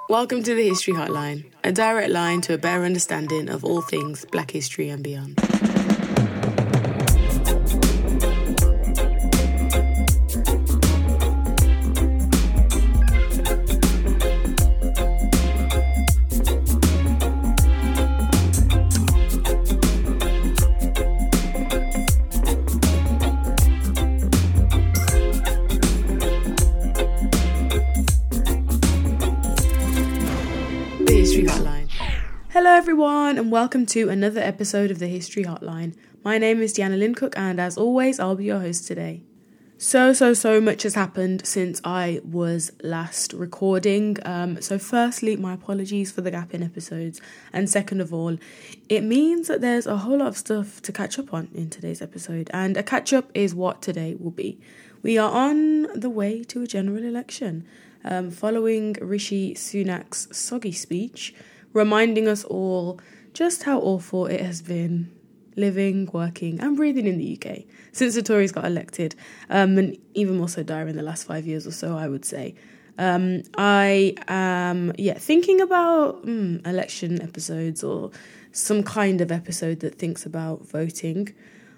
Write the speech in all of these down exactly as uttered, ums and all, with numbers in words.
Welcome to the History Hotline, a direct line to a better understanding of all things Black history and beyond. Hello everyone and welcome to another episode of the History Hotline. My name is Deanna Lincook and as always I'll be your host today. So so so much has happened since I was last recording. Um, so firstly, my apologies for the gap in episodes, and second of all, it means that there's a whole lot of stuff to catch up on in today's episode, and a catch up is what today will be. We are on the way to a general election, um, following Rishi Sunak's soggy speech, reminding us all just how awful it has been living, working and breathing in the U K since the Tories got elected, um, and even more so dire in the last five years or so, I would say. Um, I am, yeah, thinking about mm, election episodes or some kind of episode that thinks about voting,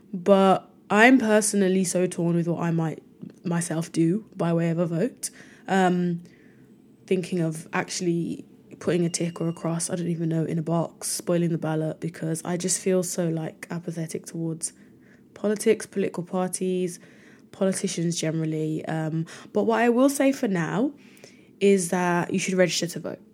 but I'm personally so torn with what I might myself do by way of a vote. Um, thinking of actually putting a tick or a cross, I don't even know, in a box, spoiling the ballot, because I just feel so like apathetic towards politics, political parties, politicians generally. Um, but what I will say for now is that you should register to vote.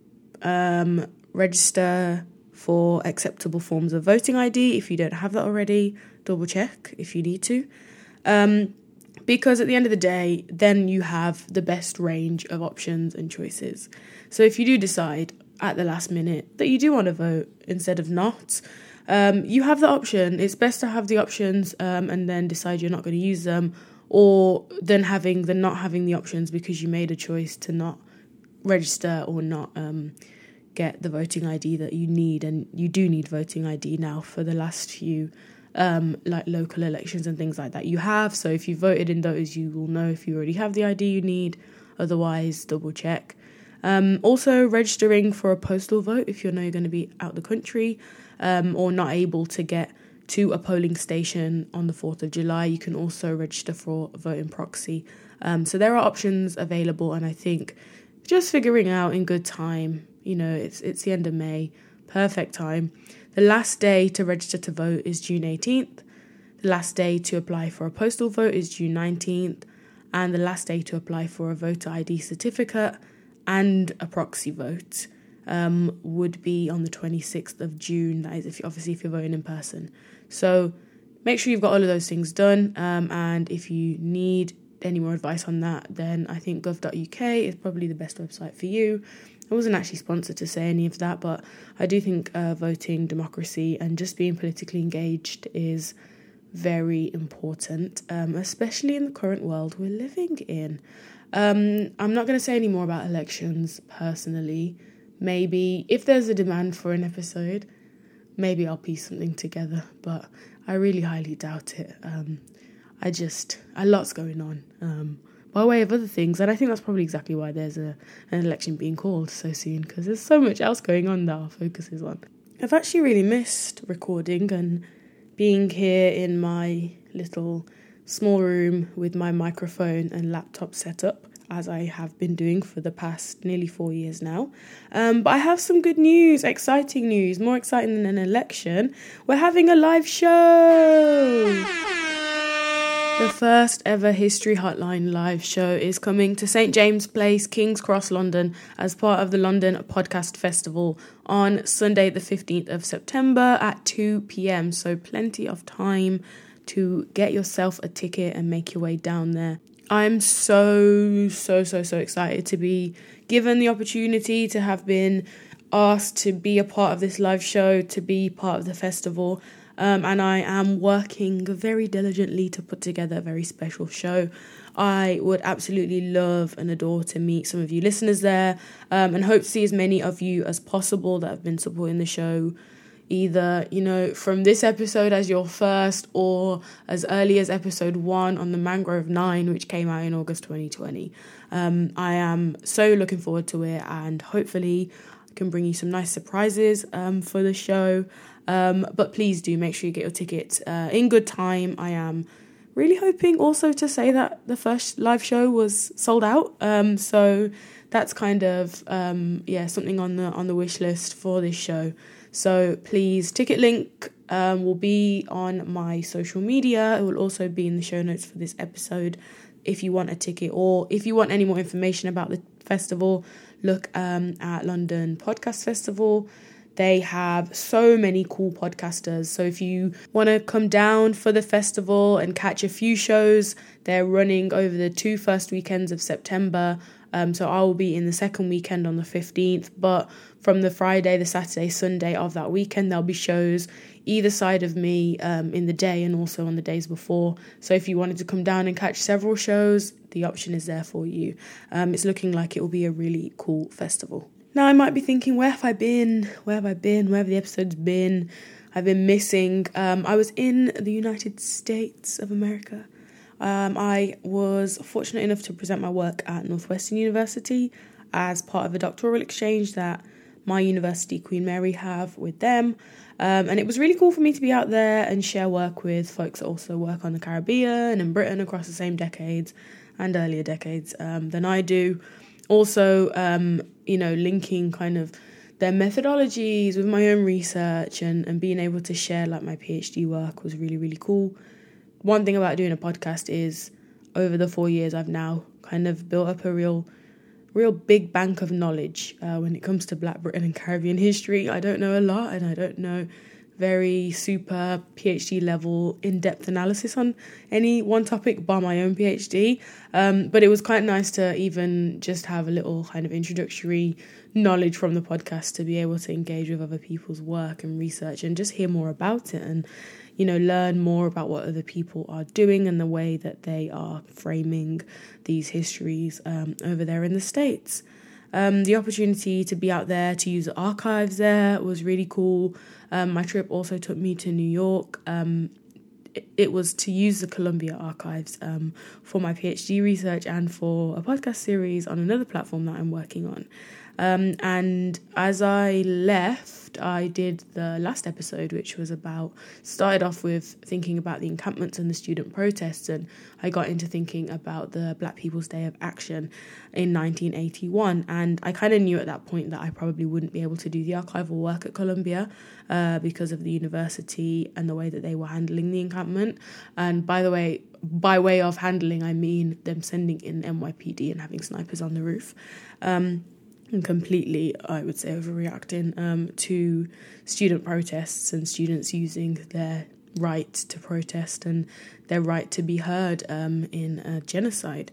Um, register for acceptable forms of voting I D. If you don't have that already, double check if you need to. Um, because at the end of the day, then you have the best range of options and choices. So if you do decide at the last minute that you do want to vote instead of not, um, you have the option. It's best to have the options um, and then decide you're not going to use them, or then having the not having the options because you made a choice to not register or not um, get the voting I D that you need. And you do need voting I D now for the last few um, like local elections and things like that you have. So if you voted in those, you will know if you already have the I D you need. Otherwise, double check. Um, also, registering for a postal vote if you know you're going to be out the country um, or not able to get to a polling station on the fourth of July. You can also register for a voting proxy. Um, so there are options available, and I think just figuring out in good time, you know, it's it's the end of May, perfect time. The last day to register to vote is June eighteenth. The last day to apply for a postal vote is June nineteenth. And the last day to apply for a voter I D certificate and a proxy vote um, would be on the twenty-sixth of June. That is, if you, obviously, if you're voting in person. So make sure you've got all of those things done. Um, and if you need any more advice on that, then I think gov dot U K is probably the best website for you. I wasn't actually sponsored to say any of that, but I do think uh, voting, democracy, and just being politically engaged is very important, um, especially in the current world we're living in. Um, I'm not going to say any more about elections personally. Maybe if there's a demand for an episode, maybe I'll piece something together, but I really highly doubt it. Um, I just, a lot's going on um, by way of other things, and I think that's probably exactly why there's a an election being called so soon, because there's so much else going on that our focus is on. I've actually really missed recording and being here in my little small room with my microphone and laptop set up, as I have been doing for the past nearly four years now. Um, but I have some good news, exciting news, more exciting than an election. We're having a live show! The first ever History Hotline live show is coming to St James Place, King's Cross, London, as part of the London Podcast Festival on Sunday the fifteenth of September at two p.m. So plenty of time to get yourself a ticket and make your way down there. I'm so, so, so, so excited to be given the opportunity to have been asked to be a part of this live show, to be part of the festival. Um, and I am working very diligently to put together a very special show. I would absolutely love and adore to meet some of you listeners there, um, and hope to see as many of you as possible that have been supporting the show either, you know, from this episode as your first or as early as episode one on the Mangrove Nine, which came out in August twenty twenty. Um, I am so looking forward to it, and hopefully I can bring you some nice surprises um, for the show. Um, but please do make sure you get your tickets uh, in good time. I am really hoping also to say that the first live show was sold out. Um, so that's kind of, um, yeah, something on the on the wish list for this show. So please, ticket link um, will be on my social media. It will also be in the show notes for this episode if you want a ticket, or if you want any more information about the festival, look um, at London Podcast Festival. They have so many cool podcasters. So if you want to come down for the festival and catch a few shows, they're running over the two first weekends of September. Um, so I will be in the second weekend on the fifteenth. But from the Friday, the Saturday, Sunday of that weekend, there'll be shows either side of me um, in the day and also on the days before. So if you wanted to come down and catch several shows, the option is there for you. Um, it's looking like it will be a really cool festival. Now, I might be thinking, where have I been? Where have I been? Where have the episodes been? I've been missing. Um, I was in the United States of America. Um, I was fortunate enough to present my work at Northwestern University as part of a doctoral exchange that my university, Queen Mary, have with them. Um, and it was really cool for me to be out there and share work with folks that also work on the Caribbean and Britain across the same decades and earlier decades um, than I do. Also, um, you know, linking kind of their methodologies with my own research and, and being able to share like my PhD work was really, really cool. One thing about doing a podcast is over the four years I've now kind of built up a real, real big bank of knowledge uh, when it comes to Black Britain and Caribbean history. I don't know a lot, and I don't know very super PhD level in-depth analysis on any one topic by my own PhD. Um, but it was quite nice to even just have a little kind of introductory knowledge from the podcast to be able to engage with other people's work and research and just hear more about it and, you know, learn more about what other people are doing and the way that they are framing these histories um, over there in the States. Um, the opportunity to be out there, to use the archives there was really cool. Um, my trip also took me to New York. Um, it, it was to use the Columbia archives um, for my PhD research and for a podcast series on another platform that I'm working on. Um, and as I left, I did the last episode, which was about, started off with thinking about the encampments and the student protests, and I got into thinking about the Black People's Day of Action in nineteen eighty-one, and I kind of knew at that point that I probably wouldn't be able to do the archival work at Columbia uh, because of the university and the way that they were handling the encampment. And by the way, by way of handling, I mean them sending in N Y P D and having snipers on the roof. Um, and completely, I would say, overreacting um, to student protests and students using their right to protest and their right to be heard um, in a genocide.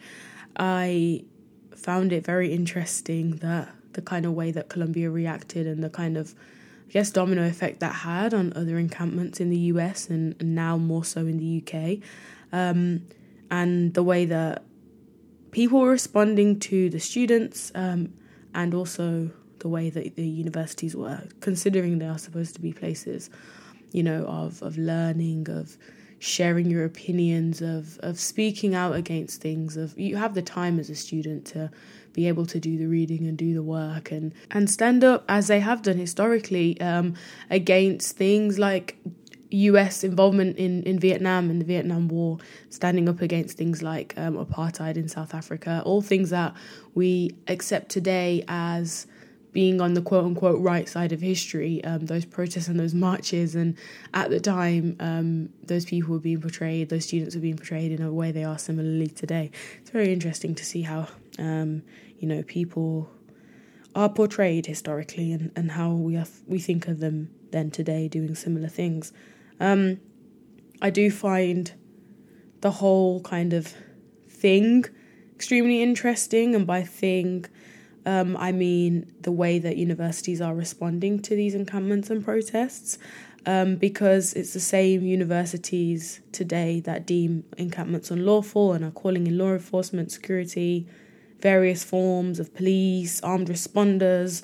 I found it very interesting that the kind of way that Columbia reacted and the kind of, I guess, domino effect that had on other encampments in the U S and, and now more so in the U K, um, and the way that people were responding to the students, um, and also the way that the universities were, considering they are supposed to be places, you know, of, of learning, of sharing your opinions, of, of speaking out against things, of you have the time as a student to be able to do the reading and do the work and, and stand up, as they have done historically, um, against things like U S involvement in, in Vietnam and the Vietnam War, standing up against things like um, apartheid in South Africa, all things that we accept today as being on the quote-unquote right side of history, um, those protests and those marches. And at the time, um, those people were being portrayed, those students were being portrayed in a way they are similarly today. It's very interesting to see how, um, you know, people are portrayed historically and, and how we are, we think of them then today doing similar things. Um, I do find the whole kind of thing extremely interesting, and by thing, um, I mean the way that universities are responding to these encampments and protests, um, because it's the same universities today that deem encampments unlawful and are calling in law enforcement, security, various forms of police, armed responders,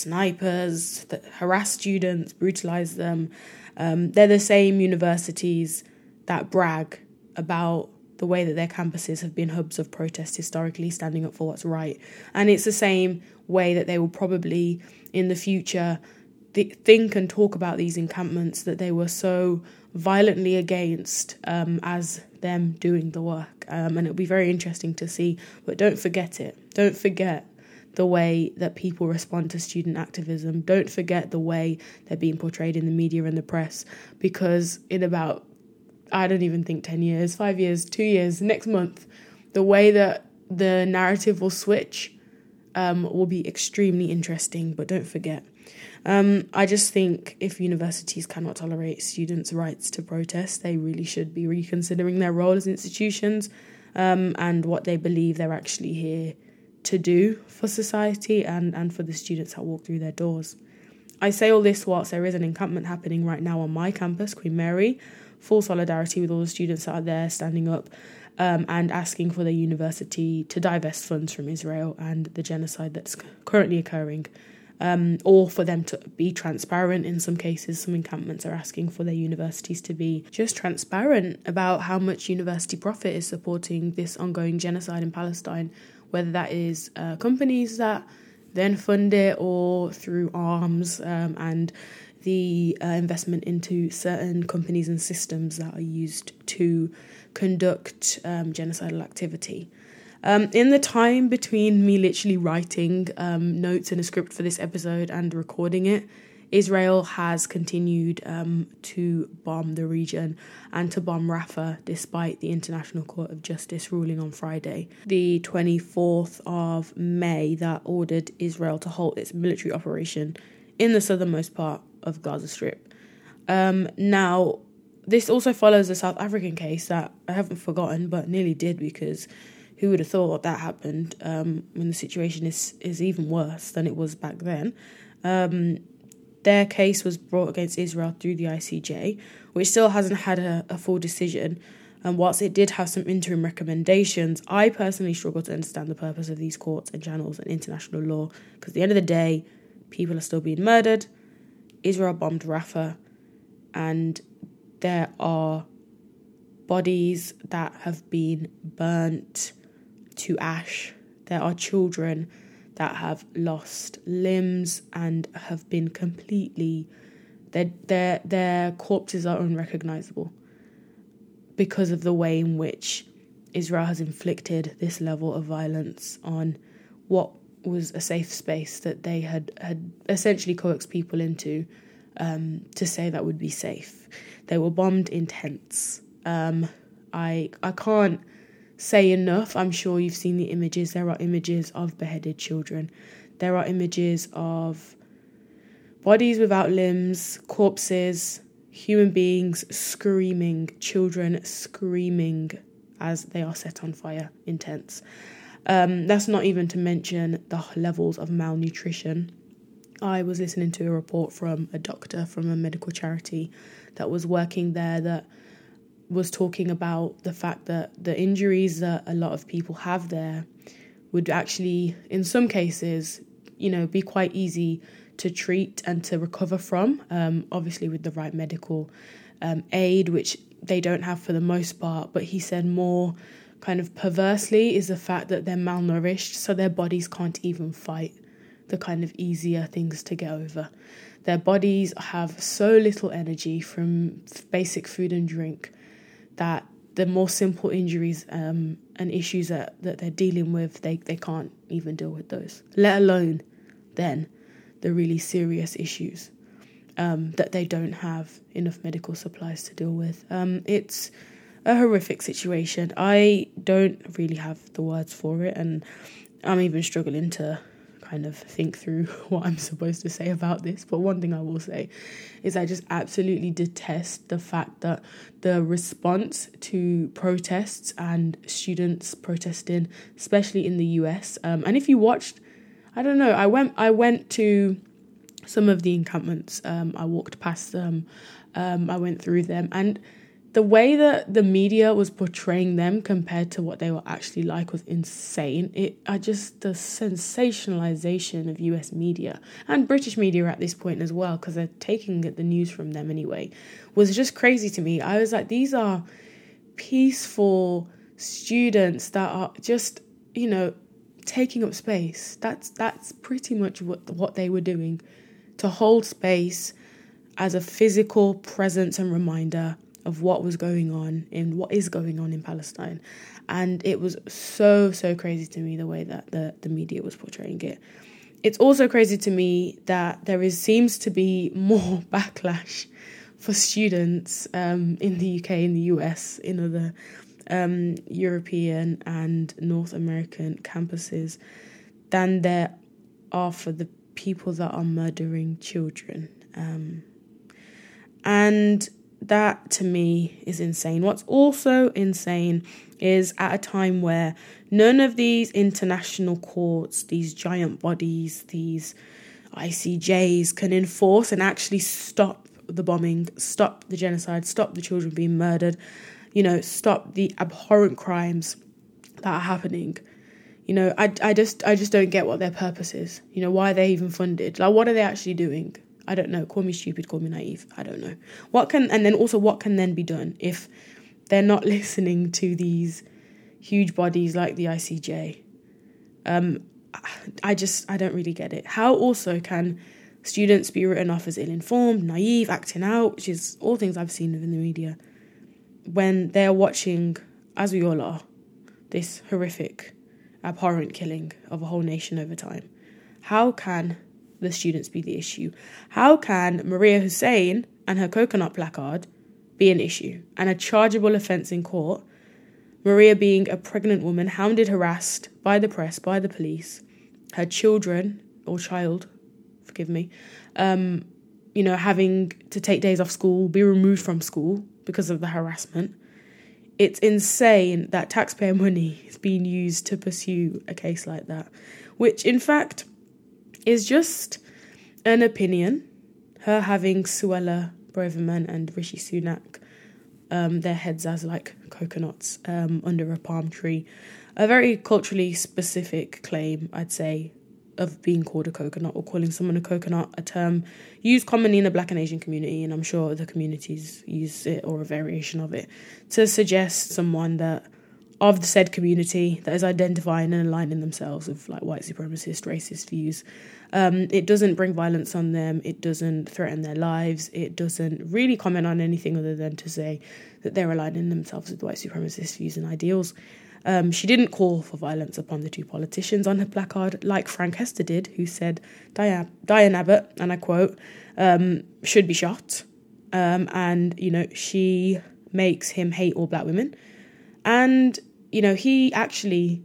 snipers that harass students, brutalize them. Um, they're the same universities that brag about the way that their campuses have been hubs of protest historically, standing up for what's right. And it's the same way that they will probably in the future th- think and talk about these encampments that they were so violently against um, as them doing the work. Um, and it'll be very interesting to see. But don't forget it. Don't forget the way that people respond to student activism. Don't forget the way they're being portrayed in the media and the press. Because in about, I don't even think ten years, five years, two years, next month, the way that the narrative will switch um, will be extremely interesting. But don't forget. Um, I just think if universities cannot tolerate students' rights to protest, they really should be reconsidering their role as institutions um, and what they believe they're actually here to do for society and, and for the students that walk through their doors. I say all this whilst there is an encampment happening right now on my campus, Queen Mary. Full solidarity with all the students that are there standing up um, and asking for the university to divest funds from Israel and the genocide that's currently occurring. Um, or for them to be transparent. In some cases, some encampments are asking for their universities to be just transparent about how much university profit is supporting this ongoing genocide in Palestine, whether that is uh, companies that then fund it or through arms um, and the uh, investment into certain companies and systems that are used to conduct um, genocidal activity. Um, in the time between me literally writing um, notes and a script for this episode and recording it, Israel has continued um, to bomb the region and to bomb Rafah despite the International Court of Justice ruling on Friday, the twenty-fourth of May, that ordered Israel to halt its military operation in the southernmost part of Gaza Strip. Um, now, this also follows the South African case that I haven't forgotten but nearly did, because who would have thought that happened um, when the situation is, is even worse than it was back then. Um, their case was brought against Israel through the I C J, which still hasn't had a, a full decision. And whilst it did have some interim recommendations, I personally struggle to understand the purpose of these courts and channels and international law, because at the end of the day, people are still being murdered. Israel bombed Rafah, and there are bodies that have been burnt to ash. There are children that have lost limbs and have been completely, their their their corpses are unrecognizable because of the way in which Israel has inflicted this level of violence on what was a safe space that they had had essentially coaxed people into um, to say that would be safe. They were bombed in tents. Um, I I can't say enough. I'm sure you've seen the images. There are images of beheaded children. There are images of bodies without limbs, corpses, human beings screaming, children screaming as they are set on fire in tents. Um, that's not even to mention the levels of malnutrition. I was listening to a report from a doctor from a medical charity that was working there that was talking about the fact that the injuries that a lot of people have there would actually, in some cases, you know, be quite easy to treat and to recover from, um, obviously with the right medical um, aid, which they don't have for the most part. But he said more kind of perversely is the fact that they're malnourished, so their bodies can't even fight the kind of easier things to get over. Their bodies have so little energy from basic food and drink that the more simple injuries um, and issues that, that they're dealing with, they, they can't even deal with those, let alone then the really serious issues um, that they don't have enough medical supplies to deal with. Um, it's a horrific situation. I don't really have the words for it, and I'm even struggling to kind of think through what I'm supposed to say about this. But one thing I will say is I just absolutely detest the fact that the response to protests and students protesting, especially in the U S, um, and if you watched, I don't know, I went I went to some of the encampments, um, I walked past them, um, I went through them, and the way that the media was portraying them compared to what they were actually like was insane. It, I just, the sensationalization of U S media and British media at this point as well, because they're taking the news from them anyway, was just crazy to me. I was like, these are peaceful students that are just, you know, taking up space. That's that's pretty much what what they were doing, to hold space as a physical presence and reminder of what was going on in what is going on in Palestine. And it was so, so crazy to me the way that the, the media was portraying it. It's also crazy to me that there is seems to be more backlash for students um, in the U K, in the U S, in other um, European and North American campuses than there are for the people that are murdering children. Um, and that, to me, is insane. What's also insane is at a time where none of these international courts, these giant bodies, these I C Js can enforce and actually stop the bombing, stop the genocide, stop the children being murdered, you know, stop the abhorrent crimes that are happening. You know, I, I just I just don't get what their purpose is. You know, why are they even funded? Like, what are they actually doing? I don't know. Call me stupid, call me naive. I don't know. What can, and then also what can then be done if they're not listening to these huge bodies like the I C J? Um, I just, I don't really get it. How also can students be written off as ill-informed, naive, acting out, which is all things I've seen in the media, when they're watching, as we all are, this horrific, abhorrent killing of a whole nation over time? How can the students be the issue? How can Maria Hussein and her coconut placard be an issue and a chargeable offence in court? Maria being a pregnant woman, hounded, harassed by the press, by the police, her children, or child, forgive me, um, you know, having to take days off school, be removed from school because of the harassment. It's insane that taxpayer money is being used to pursue a case like that, which in fact is just an opinion. Her having Suella Braverman and Rishi Sunak, um, their heads as like coconuts um, under a palm tree. A very culturally specific claim, I'd say, of being called a coconut or calling someone a coconut, a term used commonly in the Black and Asian community, and I'm sure other communities use it or a variation of it, to suggest someone that of the said community that is identifying and aligning themselves with like white supremacist, racist views. Um, it doesn't bring violence on them. It doesn't threaten their lives. It doesn't really comment on anything other than to say that they're aligning themselves with white supremacist views and ideals. Um, she didn't call for violence upon the two politicians on her placard, like Frank Hester did, who said Diane, Diane Abbott, and I quote, um, should be shot. Um, and, you know, she makes him hate all black women. And, you know, he actually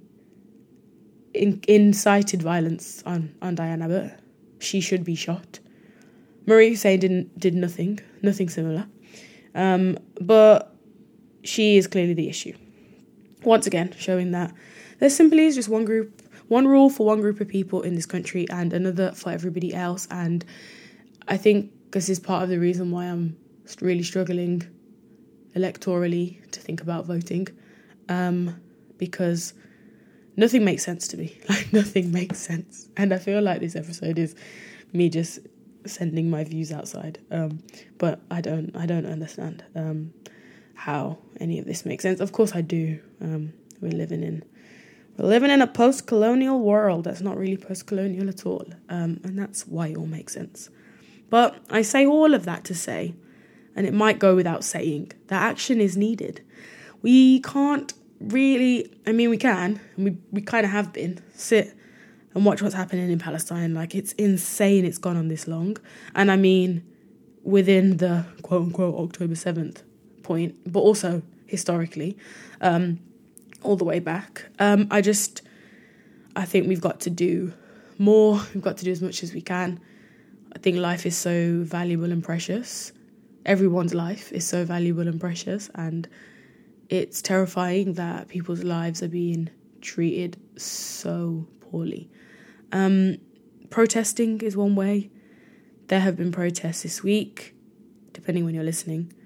in, incited violence on, on Diane Abbott. She should be shot. Maria Hussein didn't, did nothing, nothing similar. Um, but she is clearly the issue. Once again, showing that there simply is just one group, one rule for one group of people in this country and another for everybody else. And I think this is part of the reason why I'm really struggling electorally to think about voting. Um, because nothing makes sense to me. Like, nothing makes sense. And I feel like this episode is me just sending my views outside. Um, but I don't, I don't understand um, how any of this makes sense. Of course I do. Um, we're living in, we're living in a post-colonial world that's not really post-colonial at all. Um, and that's why it all makes sense. But I say all of that to say, and it might go without saying, that action is needed. We can't really, I mean, we can, and we, we kind of have been, sit and watch what's happening in Palestine. Like, it's insane it's gone on this long. And I mean, within the quote-unquote October seventh point, but also historically, um, all the way back. Um, I just, I think we've got to do more. We've got to do as much as we can. I think life is so valuable and precious. Everyone's life is so valuable and precious, and it's terrifying that people's lives are being treated so poorly. Um, protesting is one way. There have been protests this week, depending when you're listening.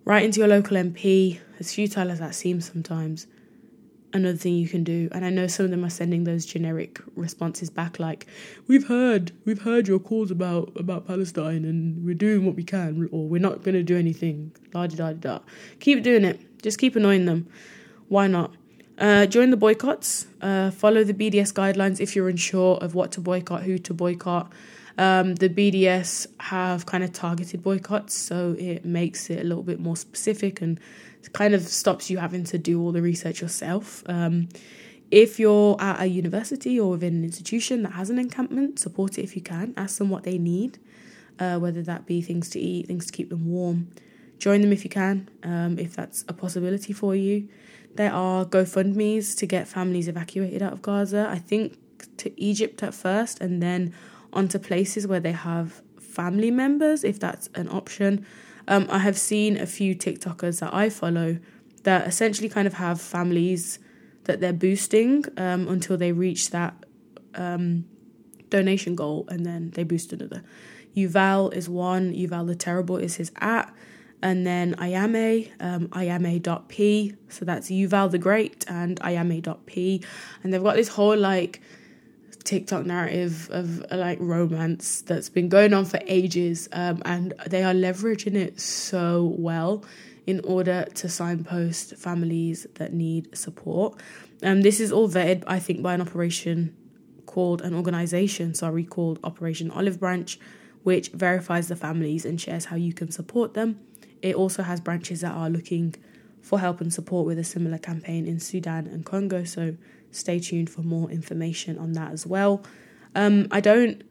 writing to your local M P, as futile as that seems sometimes, another thing you can do. And I know some of them are sending those generic responses back like, we've heard, we've heard your calls about, about Palestine and we're doing what we can, or we're not going to do anything, la-di-da-di-da. Keep doing it. Just keep annoying them. Why not? Uh, join the boycotts. Uh, follow the B D S guidelines if you're unsure of what to boycott, who to boycott. Um, the B D S have kind of targeted boycotts, so it makes it a little bit more specific and kind of stops you having to do all the research yourself. Um, if you're at a university or within an institution that has an encampment, support it if you can. Ask them what they need, uh, whether that be things to eat, things to keep them warm. Join them if you can, um, if that's a possibility for you. There are GoFundMes to get families evacuated out of Gaza. I think to Egypt at first, and then onto places where they have family members, if that's an option. Um, I have seen a few TikTokers that I follow that essentially kind of have families that they're boosting um, until they reach that um, donation goal, and then they boost another. Yuval is one. Yuval the Terrible is his at. And then Ayame, um, ayame.p. So that's Yuval the Great and ayame.p. And they've got this whole, like, TikTok narrative of, uh, like, romance that's been going on for ages. Um, and they are leveraging it so well in order to signpost families that need support. Um, this is all vetted, I think, by an operation called, an organisation, sorry, called Operation Olive Branch, which verifies the families and shares how you can support them. It also has branches that are looking for help and support with a similar campaign in Sudan and Congo, so stay tuned for more information on that as well. Um, I don't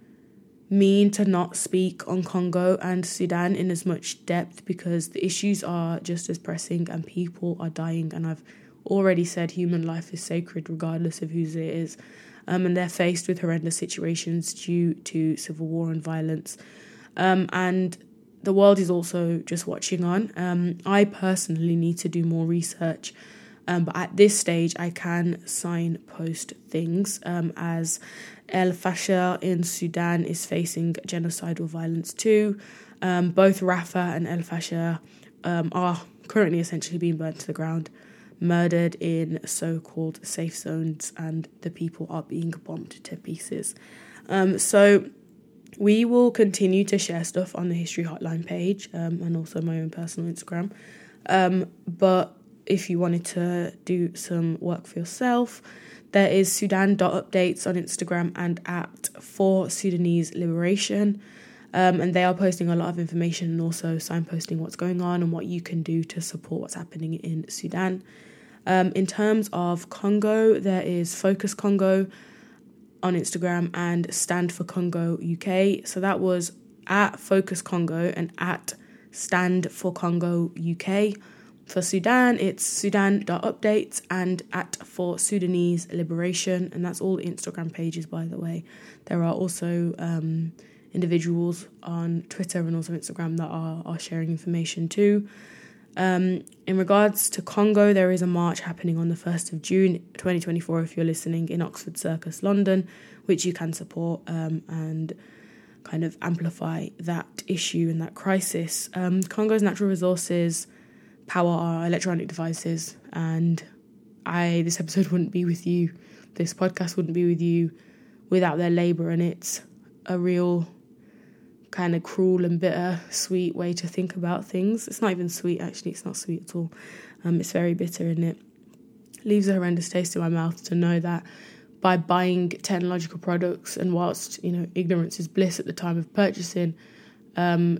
mean to not speak on Congo and Sudan in as much depth because the issues are just as pressing and people are dying, and I've already said human life is sacred regardless of whose it is, um, and they're faced with horrendous situations due to civil war and violence. Um, and the world is also just watching on. Um, I personally need to do more research, um, but at this stage I can signpost things um, as El Fasher in Sudan is facing genocidal violence too. Um, both Rafah and El Fasher um, are currently essentially being burnt to the ground, murdered in so-called safe zones, and the people are being bombed to pieces. Um, so we will continue to share stuff on the History Hotline page um, and also my own personal Instagram. Um, but if you wanted to do some work for yourself, there is Sudan.updates on Instagram and at For Sudanese Liberation. Um, and they are posting a lot of information and also signposting what's going on and what you can do to support what's happening in Sudan. Um, in terms of Congo, there is Focus Congo on Instagram and Stand for Congo U K. So that was at Focus Congo and at Stand for Congo U K. For Sudan, it's Sudan.updates and at For Sudanese Liberation. And that's all Instagram pages, by the way. There are also um, individuals on Twitter and also Instagram that are, are sharing information too. Um, in regards to Congo, there is a march happening on the first of June twenty twenty-four if you're listening in Oxford Circus, London, which you can support um, and kind of amplify that issue and that crisis. Um, Congo's natural resources power our electronic devices, and I this episode wouldn't be with you, this podcast wouldn't be with you without their labour, and it's a real kind of cruel and bitter sweet way to think about things. It's not even sweet, actually. It's not sweet at all. Um, it's very bitter, and it leaves a horrendous taste in my mouth to know that by buying technological products, and whilst, you know, ignorance is bliss at the time of purchasing, um,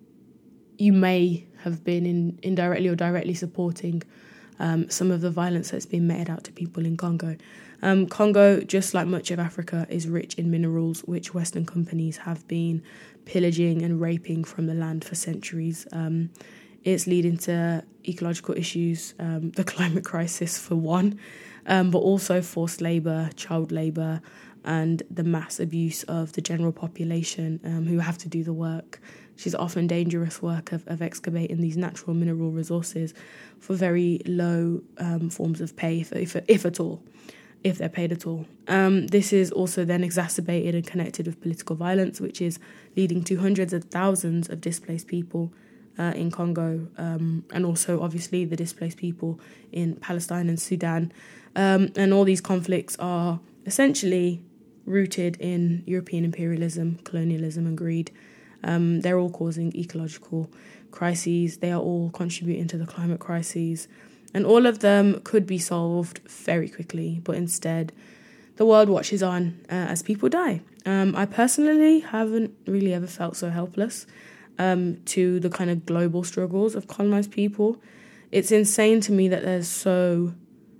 you may have been in, indirectly or directly supporting um, some of the violence that's been meted out to people in Congo. Um, Congo, just like much of Africa, is rich in minerals, which Western companies have been pillaging and raping from the land for centuries. Um, it's leading to ecological issues, um, the climate crisis for one, um, but also forced labour, child labour, and the mass abuse of the general population um, who have to do the work, which is often dangerous work of, of excavating these natural mineral resources for very low um, forms of pay, if, if, if at all. if they're paid at all. Um, this is also then exacerbated and connected with political violence, which is leading to hundreds of thousands of displaced people uh, in Congo, um, and also obviously the displaced people in Palestine and Sudan. Um, and all these conflicts are essentially rooted in European imperialism, colonialism and greed. Um, they're all causing ecological crises. They are all contributing to the climate crises. And all of them could be solved very quickly, but instead the world watches on uh, as people die. Um, I personally haven't really ever felt so helpless um, to the kind of global struggles of colonized people. It's insane to me that there's so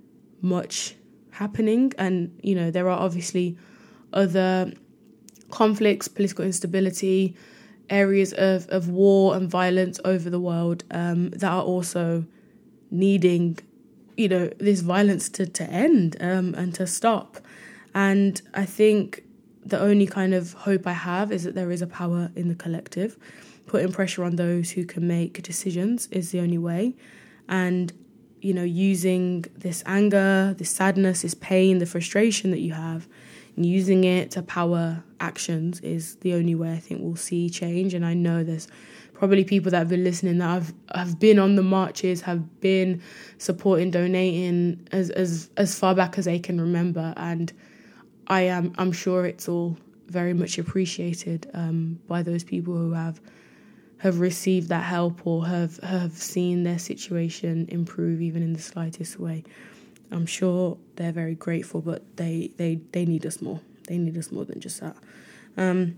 much happening, and, you know, there are obviously other conflicts, political instability, areas of, of war and violence over the world um, that are also needing, you know, this violence to, to end um, and to stop. And I think the only kind of hope I have is that there is a power in the collective. Putting pressure on those who can make decisions is the only way. And, you know, using this anger, this sadness, this pain, the frustration that you have, and using it to power actions is the only way I think we'll see change. And I know there's probably people that have been listening that have, have been on the marches, have been supporting, donating as, as, as far back as they can remember. And I am I'm sure it's all very much appreciated um, by those people who have have received that help or have, have seen their situation improve even in the slightest way. I'm sure they're very grateful, but they, they, they need us more. They need us more than just that. Um,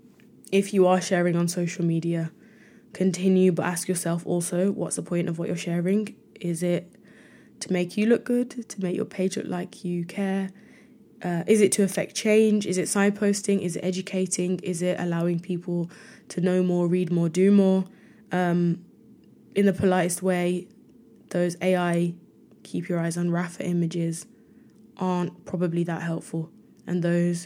if you are sharing on social media, continue, but ask yourself also, what's the point of what you're sharing? Is it to make you look good, to make your page look like you care? Uh, is it to affect change? Is it signposting? Is it educating? Is it allowing people to know more, read more, do more? Um, in the politest way, those A I keep your eyes on Rafa images aren't probably that helpful. And those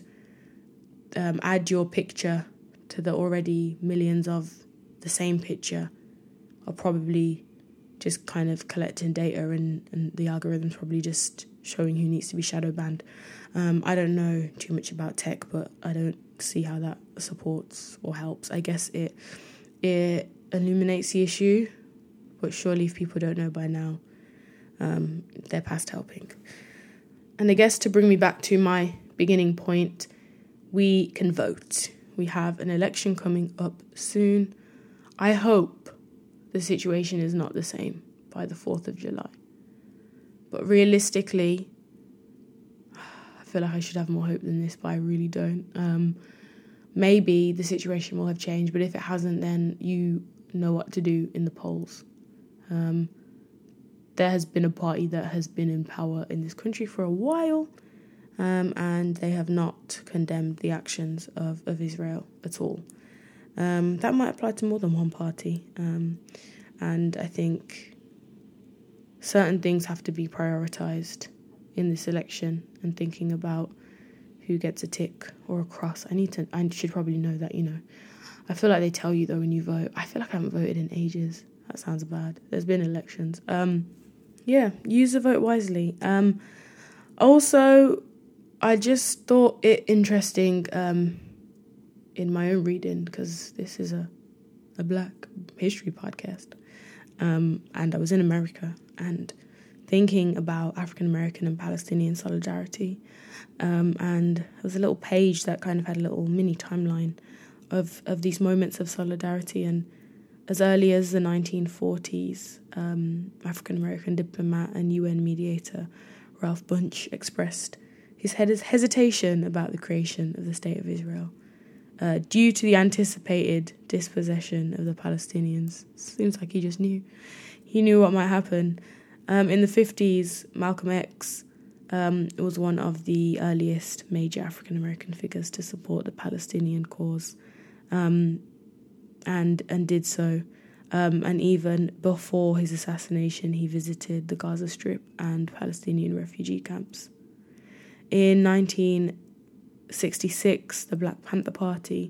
um, add your picture to the already millions of the same picture are probably just kind of collecting data, and, and the algorithm's probably just showing who needs to be shadow banned. Um, I don't know too much about tech, but I don't see how that supports or helps. I guess it it illuminates the issue, but surely if people don't know by now, um, they're past helping. And I guess to bring me back to my beginning point, we can vote. We have an election coming up soon. I hope the situation is not the same by the fourth of July. But realistically, I feel like I should have more hope than this, but I really don't. Um, maybe the situation will have changed, but if it hasn't, then you know what to do in the polls. Um, there has been a party that has been in power in this country for a while, um, and they have not condemned the actions of, of Israel at all. Um, that might apply to more than one party. Um, and I think certain things have to be prioritised in this election, and thinking about who gets a tick or a cross. I need to, I should probably know that, you know. I feel like they tell you though when you vote. I feel like I haven't voted in ages. That sounds bad. There's been elections. Um, yeah, use the vote wisely. Um, also, I just thought it interesting um, in my own reading, because this is a, a Black history podcast. Um, and I was in America and thinking about African American and Palestinian solidarity. Um, and there was a little page that kind of had a little mini timeline of, of these moments of solidarity. And as early as the nineteen forties, um, African American diplomat and U N mediator Ralph Bunche expressed his hesitation about the creation of the State of Israel uh, due to the anticipated dispossession of the Palestinians. Seems like he just knew. He knew what might happen. Um, in the fifties, Malcolm X um, was one of the earliest major African American figures to support the Palestinian cause, um, and and did so. Um, and even before his assassination, he visited the Gaza Strip and Palestinian refugee camps. In nineteen sixty-six, the Black Panther Party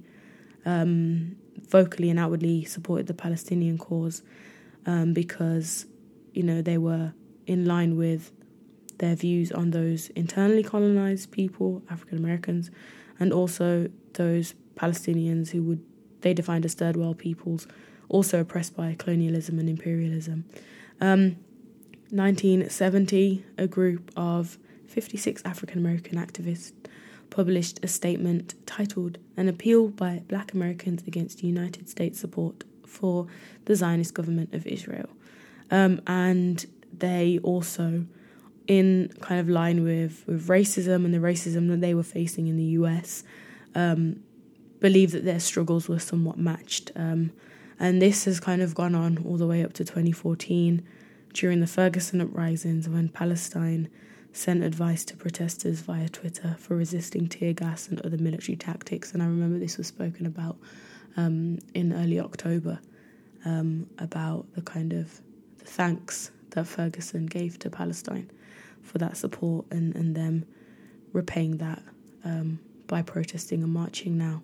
um, vocally and outwardly supported the Palestinian cause um, because, you know, they were in line with their views on those internally colonized people, African Americans, and also those Palestinians who would they defined as third world peoples, also oppressed by colonialism and imperialism. Um, nineteen seventy, a group of fifty-six African American activists published a statement titled An Appeal by Black Americans Against United States Support for the Zionist Government of Israel. Um, and they also, in kind of line with, with racism and the racism that they were facing in the U S, um, believed that their struggles were somewhat matched. Um, and this has kind of gone on all the way up to twenty fourteen, during the Ferguson uprisings, when Palestine sent advice to protesters via Twitter for resisting tear gas and other military tactics. And I remember this was spoken about um, in early October, um, about the kind of the thanks that Ferguson gave to Palestine for that support, and, and them repaying that um, by protesting and marching now.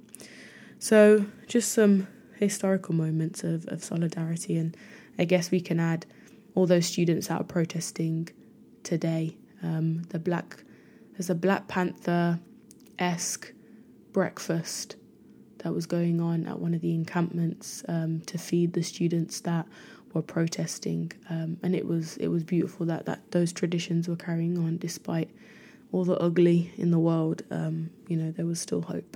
So just some historical moments of, of solidarity, and I guess we can add all those students that are protesting today. Um, the black, there's a Black Panther-esque breakfast that was going on at one of the encampments um, to feed the students that were protesting, um, and it was it was beautiful that, that those traditions were carrying on despite all the ugly in the world. Um, you know, there was still hope.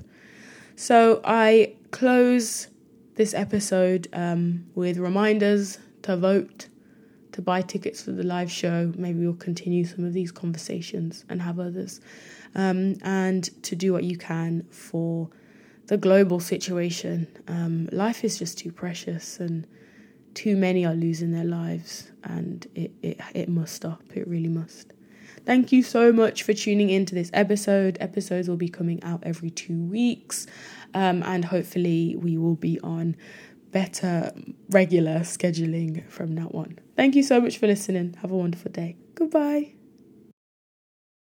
So I close this episode um, with reminders to vote, to buy tickets for the live show. Maybe we'll continue some of these conversations and have others. Um, and to do what you can for the global situation. Um, life is just too precious, and too many are losing their lives, and it, it, it must stop. It really must. Thank you so much for tuning into this episode. Episodes will be coming out every two weeks, um, and hopefully we will be on better regular scheduling from now on. Thank you so much for listening. Have a wonderful day. Goodbye.